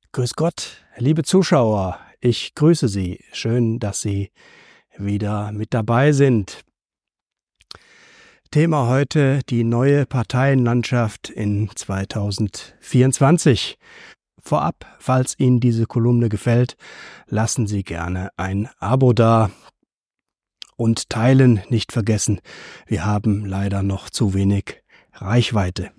Grüß Gott, liebe Zuschauer, ich grüße Sie. Schön, dass Sie wieder mit dabei sind. Thema heute: die neue Parteienlandschaft in 2024. Vorab, falls Ihnen diese Kolumne gefällt, lassen Sie gerne ein Abo da und teilen nicht vergessen. Wir haben leider noch zu wenig Reichweite.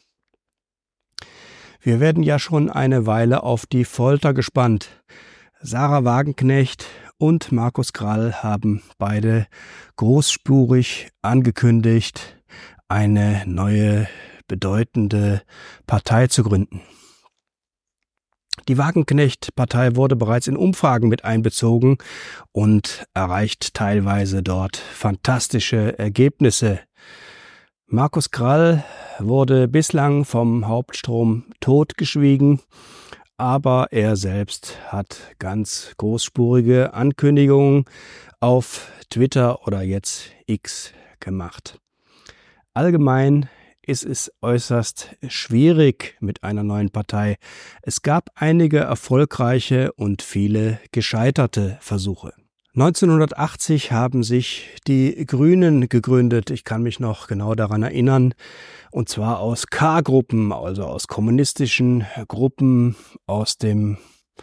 Wir werden ja schon eine Weile auf die Folter gespannt. Sarah Wagenknecht und Markus Krall haben beide großspurig angekündigt, eine neue, bedeutende Partei zu gründen. Die Wagenknecht-Partei wurde bereits in Umfragen mit einbezogen und erreicht teilweise dort fantastische Ergebnisse. Markus Krall wurde bislang vom Hauptstrom totgeschwiegen, aber er selbst hat ganz großspurige Ankündigungen auf Twitter oder jetzt X gemacht. Allgemein ist es äußerst schwierig mit einer neuen Partei. Es gab einige erfolgreiche und viele gescheiterte Versuche. 1980 haben sich die Grünen gegründet. Ich kann mich noch genau daran erinnern. Und zwar aus K-Gruppen, also aus kommunistischen Gruppen, aus dem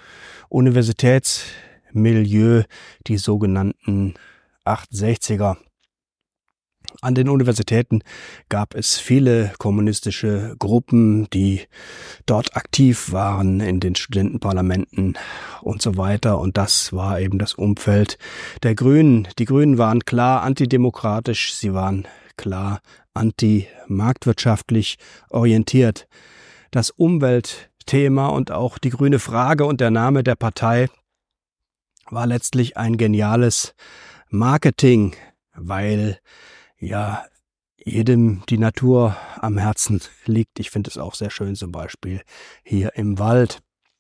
Universitätsmilieu, die sogenannten 68er. An den Universitäten gab es viele kommunistische Gruppen, die dort aktiv waren in den Studentenparlamenten und so weiter. Und das war eben das Umfeld der Grünen. Die Grünen waren klar antidemokratisch, sie waren klar antimarktwirtschaftlich orientiert. Das Umweltthema und auch die grüne Frage und der Name der Partei war letztlich ein geniales Marketing, weil ja jedem die Natur am Herzen liegt. Ich finde es auch sehr schön, zum Beispiel hier im Wald.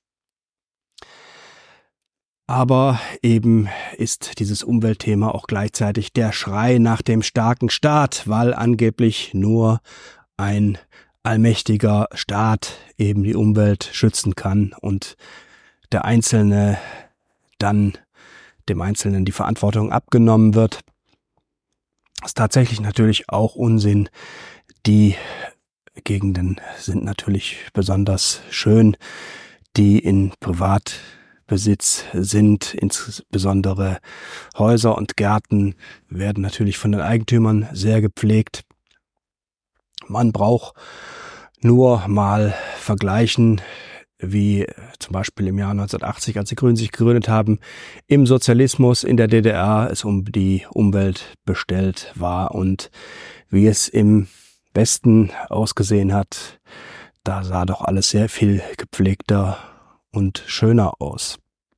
Aber eben ist dieses Umweltthema auch gleichzeitig der Schrei nach dem starken Staat, weil angeblich nur ein allmächtiger Staat eben die Umwelt schützen kann und der Einzelne dann dem Einzelnen die Verantwortung abgenommen wird. Das ist tatsächlich natürlich auch Unsinn. Die Gegenden sind natürlich besonders schön, die in Privatbesitz sind. Insbesondere Häuser und Gärten werden natürlich von den Eigentümern sehr gepflegt. Man braucht nur mal vergleichen, wie zum Beispiel im Jahr 1980, als die Grünen sich gegründet haben, im Sozialismus in der DDR es um die Umwelt bestellt war und wie es im Westen ausgesehen hat. Da sah doch alles sehr viel gepflegter und schöner aus.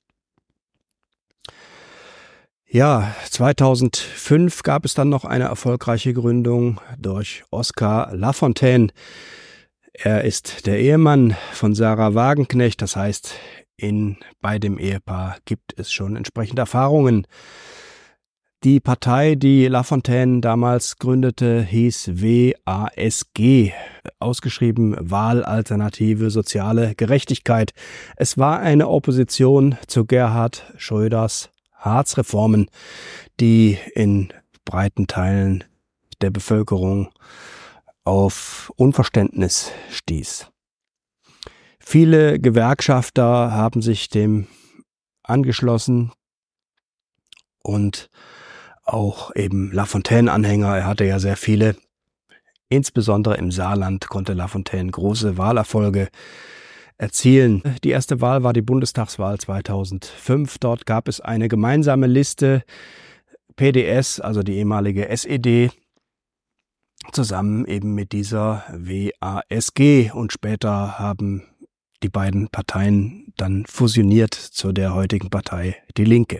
Ja, 2005 gab es dann noch eine erfolgreiche Gründung durch Oskar Lafontaine. Er ist der Ehemann von Sarah Wagenknecht, das heißt, bei dem Ehepaar gibt es schon entsprechende Erfahrungen. Die Partei, die Lafontaine damals gründete, hieß WASG, ausgeschrieben Wahlalternative Soziale Gerechtigkeit. Es war eine Opposition zu Gerhard Schröders Hartz-Reformen, die in breiten Teilen der Bevölkerung auf Unverständnis stieß. Viele Gewerkschafter haben sich dem angeschlossen und auch eben Lafontaine-Anhänger. Er hatte ja sehr viele. Insbesondere im Saarland konnte Lafontaine große Wahlerfolge erzielen. Die erste Wahl war die Bundestagswahl 2005. Dort gab es eine gemeinsame Liste PDS, also die ehemalige SED, zusammen eben mit dieser WASG, und später haben die beiden Parteien dann fusioniert zu der heutigen Partei Die Linke.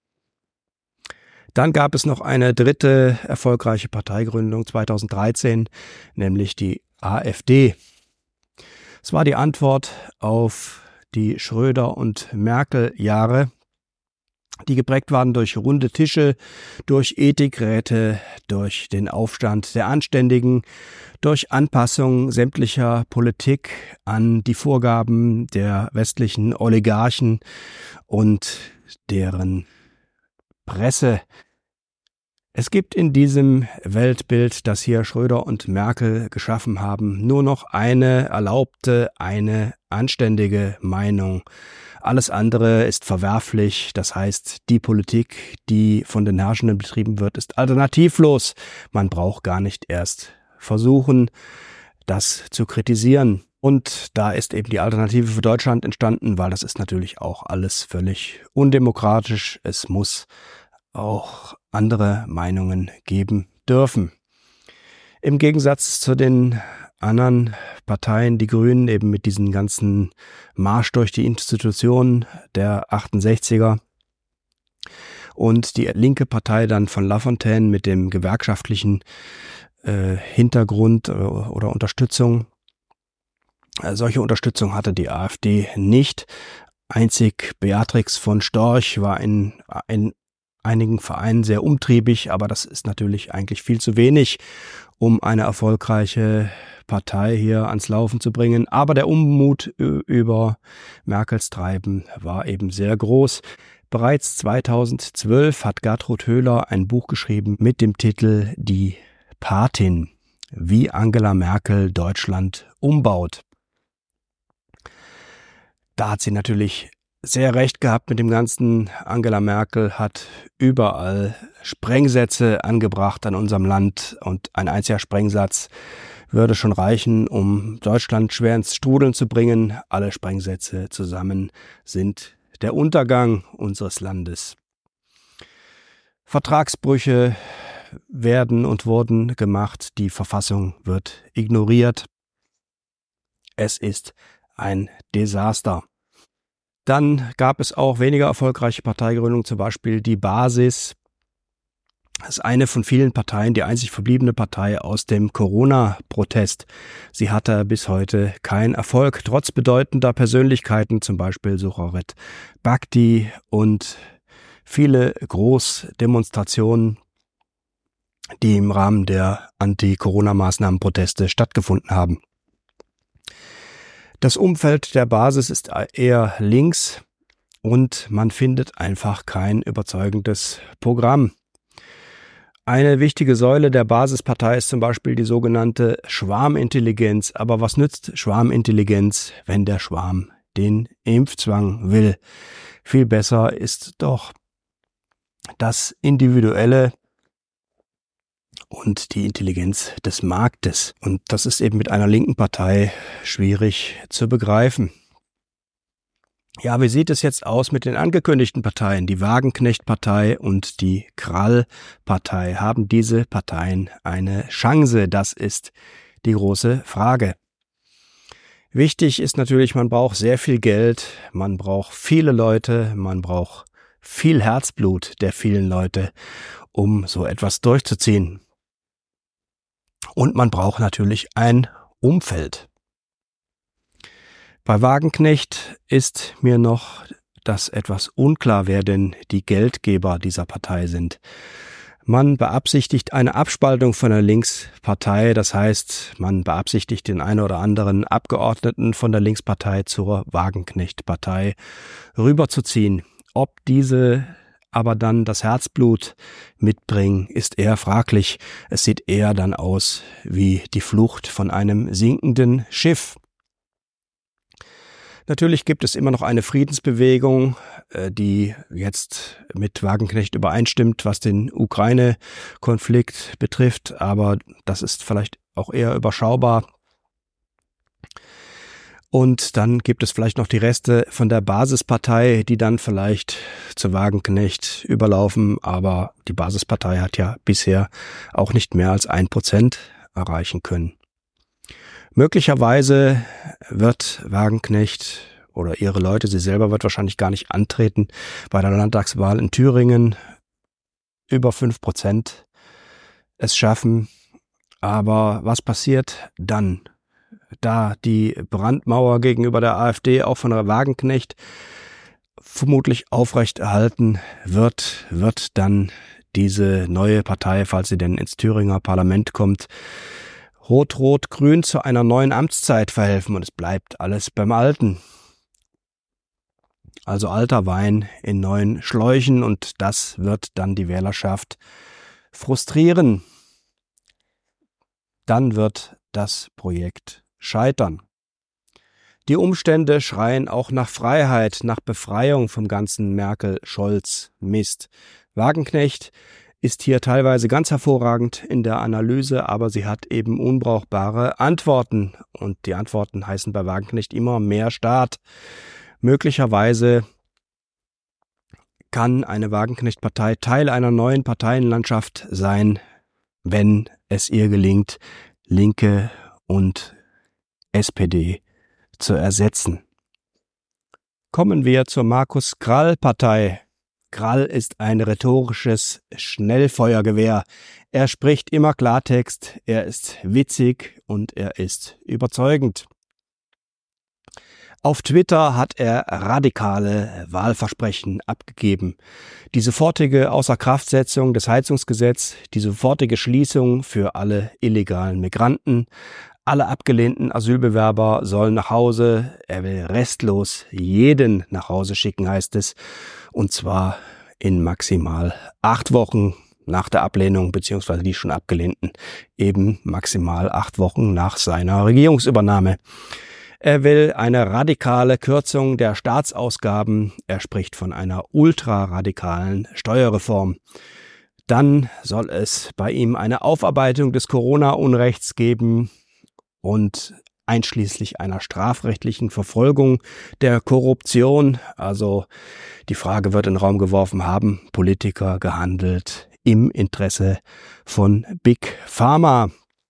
Dann gab es noch eine dritte erfolgreiche Parteigründung 2013, nämlich die AfD. Es war die Antwort auf die Schröder- und Merkel-Jahre. die geprägt waren durch runde Tische, durch Ethikräte, durch den Aufstand der Anständigen, durch Anpassung sämtlicher Politik an die Vorgaben der westlichen Oligarchen und deren Presse. Es gibt in diesem Weltbild, das hier Schröder und Merkel geschaffen haben, nur noch eine erlaubte, eine anständige Meinung. Alles andere ist verwerflich, das heißt, die Politik, die von den Herrschenden betrieben wird, ist alternativlos. Man braucht gar nicht erst versuchen, das zu kritisieren. Und da ist eben die Alternative für Deutschland entstanden, weil das ist natürlich auch alles völlig undemokratisch. Es muss auch andere Meinungen geben dürfen. Im Gegensatz zu den anderen Parteien, die Grünen, eben mit diesem ganzen Marsch durch die Institutionen der 68er und die linke Partei dann von Lafontaine mit dem gewerkschaftlichen Hintergrund oder Unterstützung. Solche Unterstützung hatte die AfD nicht. Einzig Beatrix von Storch war in einigen Vereinen sehr umtriebig, aber das ist natürlich eigentlich viel zu wenig, um eine erfolgreiche Partei hier ans Laufen zu bringen. Aber der Unmut über Merkels Treiben war eben sehr groß. Bereits 2012 hat Gertrud Höhler ein Buch geschrieben mit dem Titel Die Patin, wie Angela Merkel Deutschland umbaut. Da hat sie natürlich sehr recht gehabt mit dem Ganzen. Angela Merkel hat überall Sprengsätze angebracht an unserem Land und ein einziger Sprengsatz würde schon reichen, um Deutschland schwer ins Strudeln zu bringen. Alle Sprengsätze zusammen sind der Untergang unseres Landes. Vertragsbrüche werden und wurden gemacht. Die Verfassung wird ignoriert. Es ist ein Desaster. Dann gab es auch weniger erfolgreiche Parteigründungen, zum Beispiel die Basis. Das ist eine von vielen Parteien, die einzig verbliebene Partei aus dem Corona-Protest. Sie hatte bis heute keinen Erfolg, trotz bedeutender Persönlichkeiten, zum Beispiel Sucharit Bhakdi und viele Großdemonstrationen, die im Rahmen der Anti-Corona-Maßnahmen-Proteste stattgefunden haben. Das Umfeld der Basis ist eher links und man findet einfach kein überzeugendes Programm. Eine wichtige Säule der Basispartei ist zum Beispiel die sogenannte Schwarmintelligenz. Aber was nützt Schwarmintelligenz, wenn der Schwarm den Impfzwang will? Viel besser ist doch das Individuelle und die Intelligenz des Marktes. Und das ist eben mit einer linken Partei schwierig zu begreifen. Ja, wie sieht es jetzt aus mit den angekündigten Parteien? Die Wagenknecht-Partei und die Krall-Partei. Haben diese Parteien eine Chance? Das ist die große Frage. Wichtig ist natürlich, man braucht sehr viel Geld, man braucht viele Leute, man braucht viel Herzblut der vielen Leute, um so etwas durchzuziehen. Und man braucht natürlich ein Umfeld. Bei Wagenknecht ist mir noch das etwas unklar, wer denn die Geldgeber dieser Partei sind. Man beabsichtigt eine Abspaltung von der Linkspartei, das heißt, man beabsichtigt den einen oder anderen Abgeordneten von der Linkspartei zur Wagenknecht-Partei rüberzuziehen. Ob diese aber dann das Herzblut mitbringen, ist eher fraglich. Es sieht eher dann aus wie die Flucht von einem sinkenden Schiff. Natürlich gibt es immer noch eine Friedensbewegung, die jetzt mit Wagenknecht übereinstimmt, was den Ukraine-Konflikt betrifft, aber das ist vielleicht auch eher überschaubar. Und dann gibt es vielleicht noch die Reste von der Basispartei, die dann vielleicht zu Wagenknecht überlaufen, aber die Basispartei hat ja bisher auch nicht mehr als 1% erreichen können. Möglicherweise wird Wagenknecht oder ihre Leute, sie selber wird wahrscheinlich gar nicht antreten, bei der Landtagswahl in Thüringen über 5% es schaffen. Aber was passiert dann? Da die Brandmauer gegenüber der AfD auch von der Wagenknecht vermutlich aufrechterhalten wird dann diese neue Partei, falls sie denn ins Thüringer Parlament kommt, Rot-Rot-Grün zu einer neuen Amtszeit verhelfen und es bleibt alles beim Alten. Also alter Wein in neuen Schläuchen und das wird dann die Wählerschaft frustrieren. Dann wird das Projekt scheitern. Die Umstände schreien auch nach Freiheit, nach Befreiung vom ganzen Merkel-Scholz-Mist. Wagenknecht ist hier teilweise ganz hervorragend in der Analyse, aber sie hat eben unbrauchbare Antworten. Und die Antworten heißen bei Wagenknecht immer mehr Staat. Möglicherweise kann eine Wagenknecht-Partei Teil einer neuen Parteienlandschaft sein, wenn es ihr gelingt, Linke und SPD zu ersetzen. Kommen wir zur Markus-Krall-Partei. Krall ist ein rhetorisches Schnellfeuergewehr. Er spricht immer Klartext, er ist witzig und er ist überzeugend. Auf Twitter hat er radikale Wahlversprechen abgegeben. Die sofortige Außerkraftsetzung des Heizungsgesetzes, die sofortige Schließung für alle illegalen Migranten, alle abgelehnten Asylbewerber sollen nach Hause. Er will restlos jeden nach Hause schicken, heißt es. Und zwar in maximal 8 Wochen nach der Ablehnung, beziehungsweise die schon abgelehnten, eben maximal 8 Wochen nach seiner Regierungsübernahme. Er will eine radikale Kürzung der Staatsausgaben. Er spricht von einer ultraradikalen Steuerreform. Dann soll es bei ihm eine Aufarbeitung des Corona-Unrechts geben und einschließlich einer strafrechtlichen Verfolgung der Korruption. Also die Frage wird in den Raum geworfen, haben Politiker gehandelt im Interesse von Big Pharma?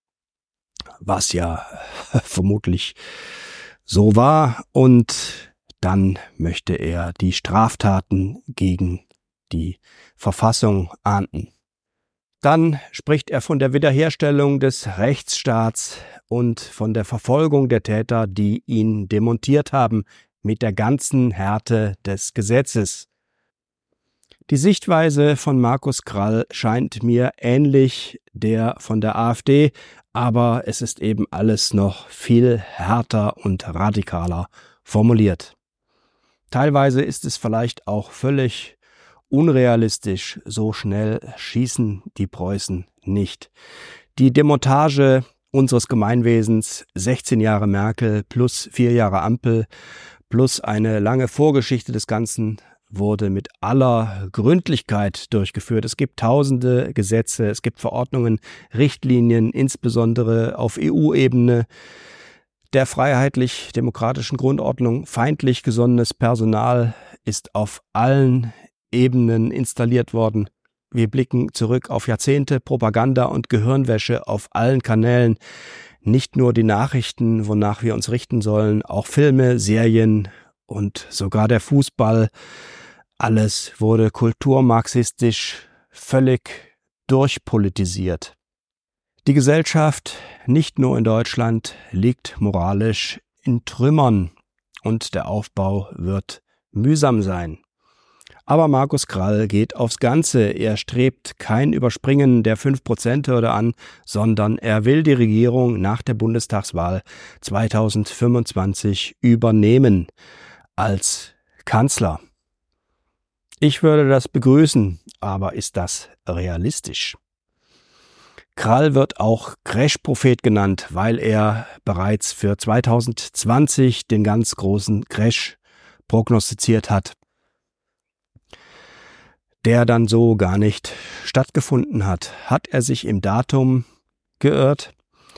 Was ja vermutlich so war. Und dann möchte er die Straftaten gegen die Verfassung ahnden. Dann spricht er von der Wiederherstellung des Rechtsstaats und von der Verfolgung der Täter, die ihn demontiert haben, mit der ganzen Härte des Gesetzes. Die Sichtweise von Markus Krall scheint mir ähnlich der von der AfD, aber es ist eben alles noch viel härter und radikaler formuliert. Teilweise ist es vielleicht auch völlig unrealistisch, so schnell schießen die Preußen nicht. Die Demontage unseres Gemeinwesens, 16 Jahre Merkel plus 4 Jahre Ampel plus eine lange Vorgeschichte des Ganzen, wurde mit aller Gründlichkeit durchgeführt. Es gibt tausende Gesetze, es gibt Verordnungen, Richtlinien, insbesondere auf EU-Ebene, der freiheitlich-demokratischen Grundordnung feindlich gesonnenes Personal ist auf allen Ebenen installiert worden. Wir blicken zurück auf Jahrzehnte Propaganda und Gehirnwäsche auf allen Kanälen. Nicht nur die Nachrichten, wonach wir uns richten sollen, auch Filme, Serien und sogar der Fußball. Alles wurde kulturmarxistisch völlig durchpolitisiert. Die Gesellschaft, nicht nur in Deutschland, liegt moralisch in Trümmern und der Aufbau wird mühsam sein. Aber Markus Krall geht aufs Ganze. Er strebt kein Überspringen der 5%-Hürde an, sondern er will die Regierung nach der Bundestagswahl 2025 übernehmen als Kanzler. Ich würde das begrüßen, aber ist das realistisch? Krall wird auch Crash-Prophet genannt, weil er bereits für 2020 den ganz großen Crash prognostiziert hat, der dann so gar nicht stattgefunden hat. Hat er sich im Datum geirrt?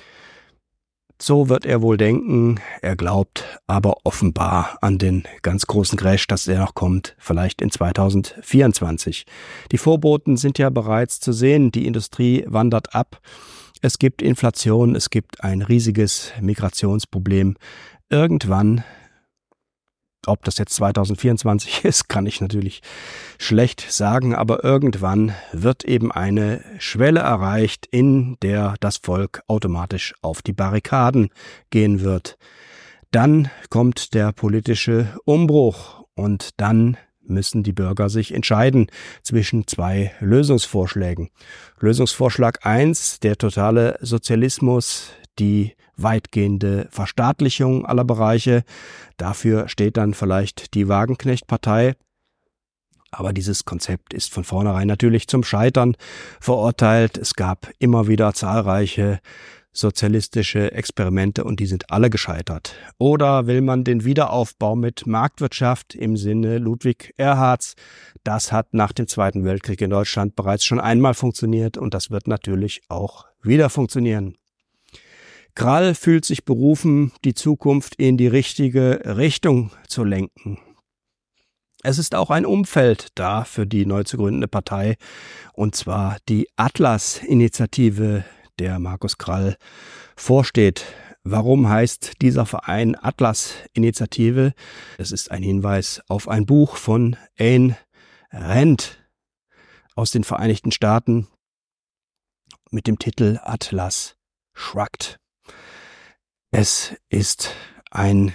So wird er wohl denken. Er glaubt aber offenbar an den ganz großen Crash, dass er noch kommt, vielleicht in 2024. Die Vorboten sind ja bereits zu sehen. Die Industrie wandert ab. Es gibt Inflation, es gibt ein riesiges Migrationsproblem. Irgendwann, ob das jetzt 2024 ist, kann ich natürlich schlecht sagen, aber irgendwann wird eben eine Schwelle erreicht, in der das Volk automatisch auf die Barrikaden gehen wird. Dann kommt der politische Umbruch und dann müssen die Bürger sich entscheiden zwischen zwei Lösungsvorschlägen. Lösungsvorschlag 1, der totale Sozialismus, die weitgehende Verstaatlichung aller Bereiche. Dafür steht dann vielleicht die Wagenknecht-Partei. Aber dieses Konzept ist von vornherein natürlich zum Scheitern verurteilt. Es gab immer wieder zahlreiche sozialistische Experimente und die sind alle gescheitert. Oder will man den Wiederaufbau mit Marktwirtschaft im Sinne Ludwig Erhards? Das hat nach dem Zweiten Weltkrieg in Deutschland bereits schon einmal funktioniert und das wird natürlich auch wieder funktionieren. Krall fühlt sich berufen, die Zukunft in die richtige Richtung zu lenken. Es ist auch ein Umfeld da für die neu zu gründende Partei, und zwar die Atlas-Initiative, der Markus Krall vorsteht. Warum heißt dieser Verein Atlas-Initiative? Es ist ein Hinweis auf ein Buch von Ayn Rand aus den Vereinigten Staaten mit dem Titel Atlas Shrugged. Es ist eine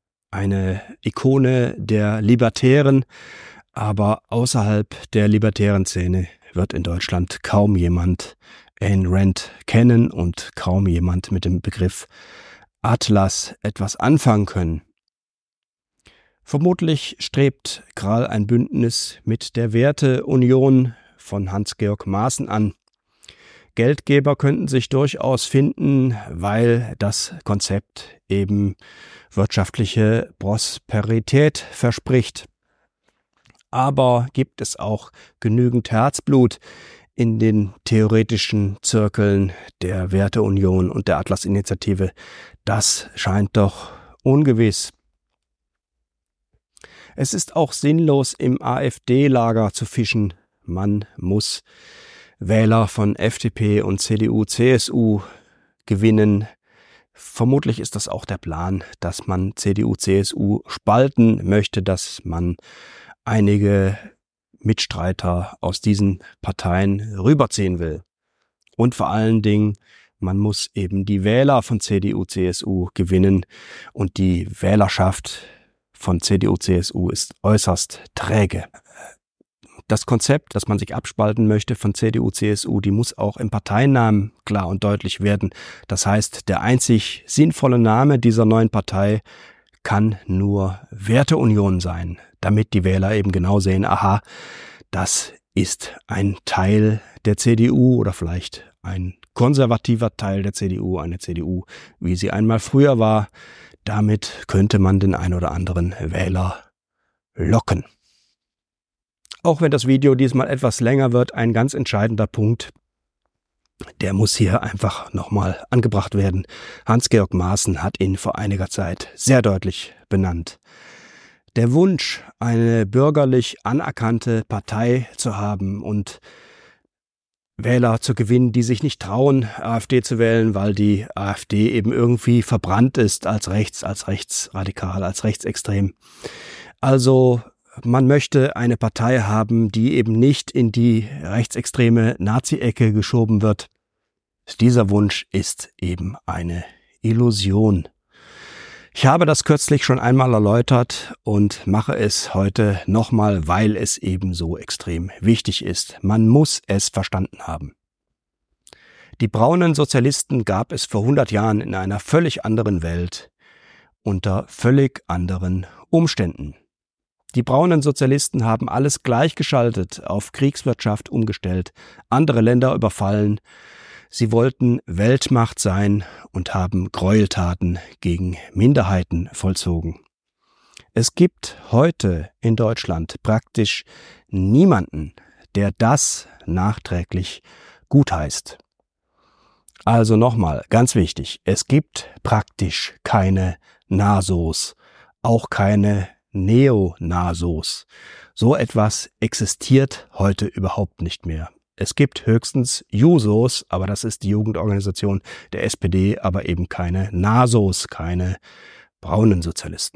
Ikone der Libertären, aber außerhalb der libertären Szene wird in Deutschland kaum jemand Ayn Rand kennen und kaum jemand mit dem Begriff Atlas etwas anfangen können. Vermutlich strebt Krall ein Bündnis mit der Werteunion von Hans-Georg Maaßen an. Geldgeber könnten sich durchaus finden, weil das Konzept eben wirtschaftliche Prosperität verspricht. Aber gibt es auch genügend Herzblut in den theoretischen Zirkeln der Werteunion und der Atlas-Initiative? Das scheint doch ungewiss. Es ist auch sinnlos, im AfD-Lager zu fischen. Man muss Wähler von FDP und CDU, CSU gewinnen. Vermutlich ist das auch der Plan, dass man CDU, CSU spalten möchte, dass man einige Mitstreiter aus diesen Parteien rüberziehen will. Und vor allen Dingen, man muss eben die Wähler von CDU, CSU gewinnen und die Wählerschaft von CDU, CSU ist äußerst träge. Das Konzept, dass man sich abspalten möchte von CDU, CSU, die muss auch im Parteinamen klar und deutlich werden. Das heißt, der einzig sinnvolle Name dieser neuen Partei kann nur Werteunion sein, damit die Wähler eben genau sehen, aha, das ist ein Teil der CDU oder vielleicht ein konservativer Teil der CDU, eine CDU, wie sie einmal früher war. Damit könnte man den ein oder anderen Wähler locken. Auch wenn das Video diesmal etwas länger wird, ein ganz entscheidender Punkt, der muss hier einfach nochmal angebracht werden. Hans-Georg Maaßen hat ihn vor einiger Zeit sehr deutlich benannt. Der Wunsch, eine bürgerlich anerkannte Partei zu haben und Wähler zu gewinnen, die sich nicht trauen, AfD zu wählen, weil die AfD eben irgendwie verbrannt ist als rechtsradikal, als rechtsextrem. Also man möchte eine Partei haben, die eben nicht in die rechtsextreme Nazi-Ecke geschoben wird. Dieser Wunsch ist eben eine Illusion. Ich habe das kürzlich schon einmal erläutert und mache es heute nochmal, weil es eben so extrem wichtig ist. Man muss es verstanden haben. Die braunen Sozialisten gab es vor 100 Jahren in einer völlig anderen Welt, unter völlig anderen Umständen. Die braunen Sozialisten haben alles gleichgeschaltet, auf Kriegswirtschaft umgestellt, andere Länder überfallen. Sie wollten Weltmacht sein und haben Gräueltaten gegen Minderheiten vollzogen. Es gibt heute in Deutschland praktisch niemanden, der das nachträglich gutheißt. Also nochmal, ganz wichtig, es gibt praktisch keine NASOs, auch keine Neonasos. So etwas existiert heute überhaupt nicht mehr. Es gibt höchstens Jusos, aber das ist die Jugendorganisation der SPD, aber eben keine NASOs, keine braunen Sozialisten.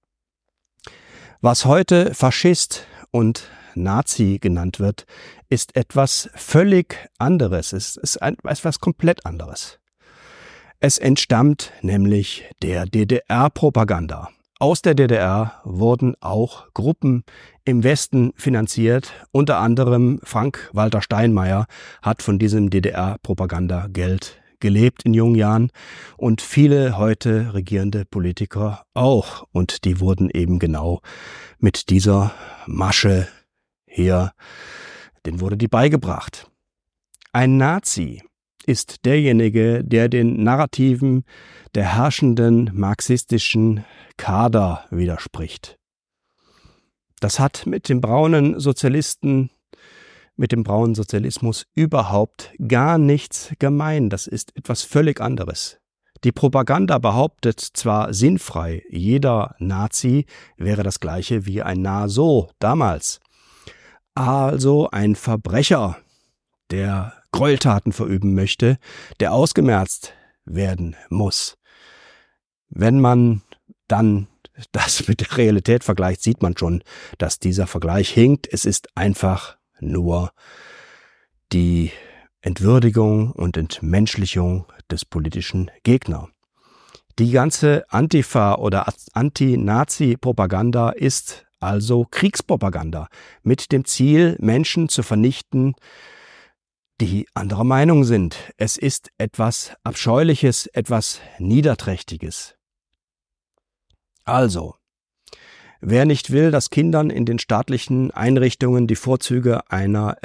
Was heute Faschist und Nazi genannt wird, ist etwas völlig anderes. Es ist etwas komplett anderes. Es entstammt nämlich der DDR-Propaganda. aus der DDR wurden auch Gruppen im Westen finanziert. Unter anderem Frank-Walter Steinmeier hat von diesem DDR-Propagandageld gelebt in jungen Jahren und viele heute regierende Politiker auch. Und die wurden eben genau mit dieser Masche hier, denen wurde die beigebracht. Ein Nazi ist derjenige, der den Narrativen der herrschenden marxistischen Kader widerspricht. Das hat mit dem braunen Sozialismus überhaupt gar nichts gemein. Das ist etwas völlig anderes. Die Propaganda behauptet zwar sinnfrei, jeder Nazi wäre das gleiche wie ein Naso damals. Also ein Verbrecher, der Gräueltaten verüben möchte, der ausgemerzt werden muss. Wenn man dann das mit der Realität vergleicht, sieht man schon, dass dieser Vergleich hinkt. Es ist einfach nur die Entwürdigung und Entmenschlichung des politischen Gegners. Die ganze Antifa- oder Anti-Nazi-Propaganda ist also Kriegspropaganda mit dem Ziel, Menschen zu vernichten, die anderer Meinung sind. Es ist etwas Abscheuliches, etwas Niederträchtiges. Also, wer nicht will, dass Kindern in den staatlichen Einrichtungen die Vorzüge einer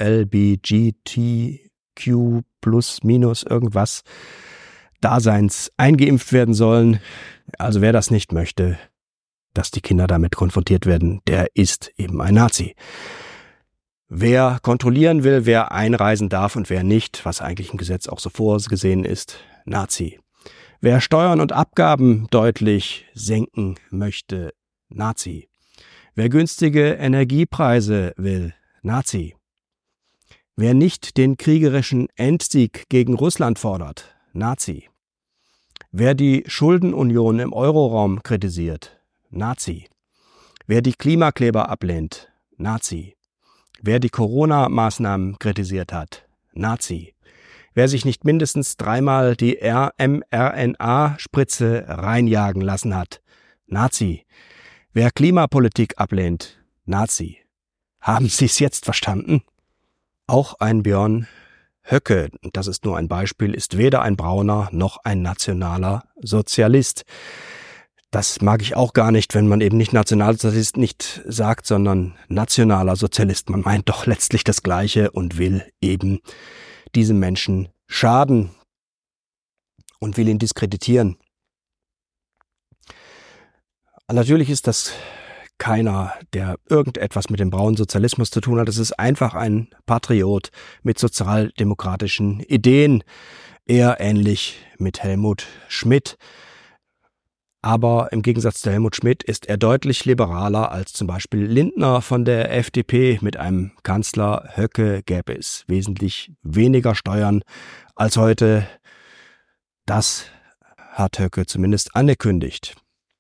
LGBTQ plus minus irgendwas Daseins eingeimpft werden sollen, also wer das nicht möchte, dass die Kinder damit konfrontiert werden, der ist eben ein Nazi. Wer kontrollieren will, wer einreisen darf und wer nicht, was eigentlich im Gesetz auch so vorgesehen ist, Nazi. Wer Steuern und Abgaben deutlich senken möchte, Nazi. Wer günstige Energiepreise will, Nazi. Wer nicht den kriegerischen Endsieg gegen Russland fordert, Nazi. Wer die Schuldenunion im Euroraum kritisiert, Nazi. Wer die Klimakleber ablehnt, Nazi. Wer die Corona-Maßnahmen kritisiert hat, Nazi. Wer sich nicht mindestens 3-mal die mRNA-Spritze reinjagen lassen hat, Nazi. Wer Klimapolitik ablehnt, Nazi. Haben Sie es jetzt verstanden? Auch ein Björn Höcke, das ist nur ein Beispiel, ist weder ein brauner noch ein nationaler Sozialist. Das mag ich auch gar nicht, wenn man eben nicht Nationalsozialist nicht sagt, sondern nationaler Sozialist. Man meint doch letztlich das Gleiche und will eben diesem Menschen schaden und will ihn diskreditieren. Natürlich ist das keiner, der irgendetwas mit dem braunen Sozialismus zu tun hat. Es ist einfach ein Patriot mit sozialdemokratischen Ideen, eher ähnlich mit Helmut Schmidt. Aber im Gegensatz zu Helmut Schmidt ist er deutlich liberaler als zum Beispiel Lindner von der FDP. Mit einem Kanzler Höcke gäbe es wesentlich weniger Steuern als heute. Das hat Höcke zumindest angekündigt.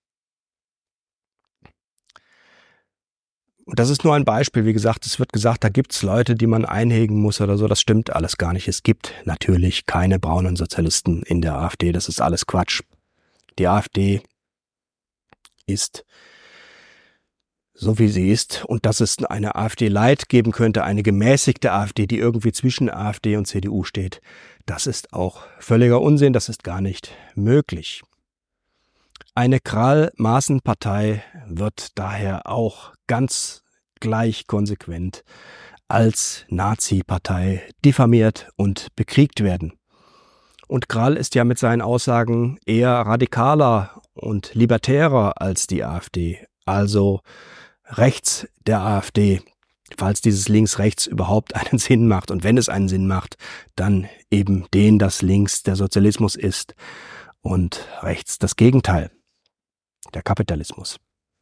Und das ist nur ein Beispiel. Wie gesagt, es wird gesagt, da gibt's Leute, die man einhegen muss oder so. Das stimmt alles gar nicht. Es gibt natürlich keine braunen Sozialisten in der AfD. Das ist alles Quatsch. Die AfD ist so, wie sie ist. Und dass es eine AfD-Light geben könnte, eine gemäßigte AfD, die irgendwie zwischen AfD und CDU steht, das ist auch völliger Unsinn. Das ist gar nicht möglich. Eine Krall-Maaßen-Partei wird daher auch ganz gleich konsequent als Nazi-Partei diffamiert und bekriegt werden. Und Krall ist ja mit seinen Aussagen eher radikaler und libertärer als die AfD, also rechts der AfD, falls dieses Links-Rechts überhaupt einen Sinn macht. Und wenn es einen Sinn macht, dann eben den, dass links der Sozialismus ist und rechts das Gegenteil, der Kapitalismus.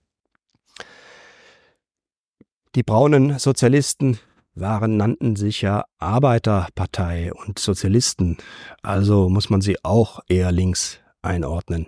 Die braunen Sozialisten nannten sich ja Arbeiterpartei und Sozialisten, also muss man sie auch eher links einordnen.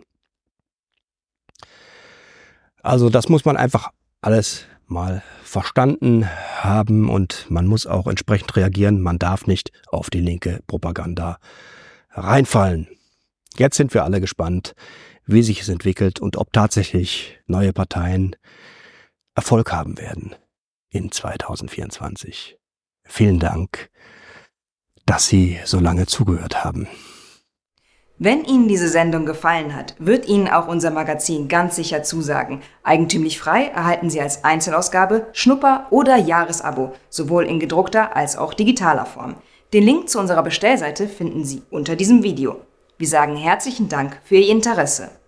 Also das muss man einfach alles mal verstanden haben und man muss auch entsprechend reagieren. Man darf nicht auf die linke Propaganda reinfallen. Jetzt sind wir alle gespannt, wie sich es entwickelt und ob tatsächlich neue Parteien Erfolg haben werden in 2024. Vielen Dank, dass Sie so lange zugehört haben. Wenn Ihnen diese Sendung gefallen hat, wird Ihnen auch unser Magazin ganz sicher zusagen. Eigentümlich frei erhalten Sie als Einzelausgabe, Schnupper- oder Jahresabo, sowohl in gedruckter als auch digitaler Form. Den Link zu unserer Bestellseite finden Sie unter diesem Video. Wir sagen herzlichen Dank für Ihr Interesse.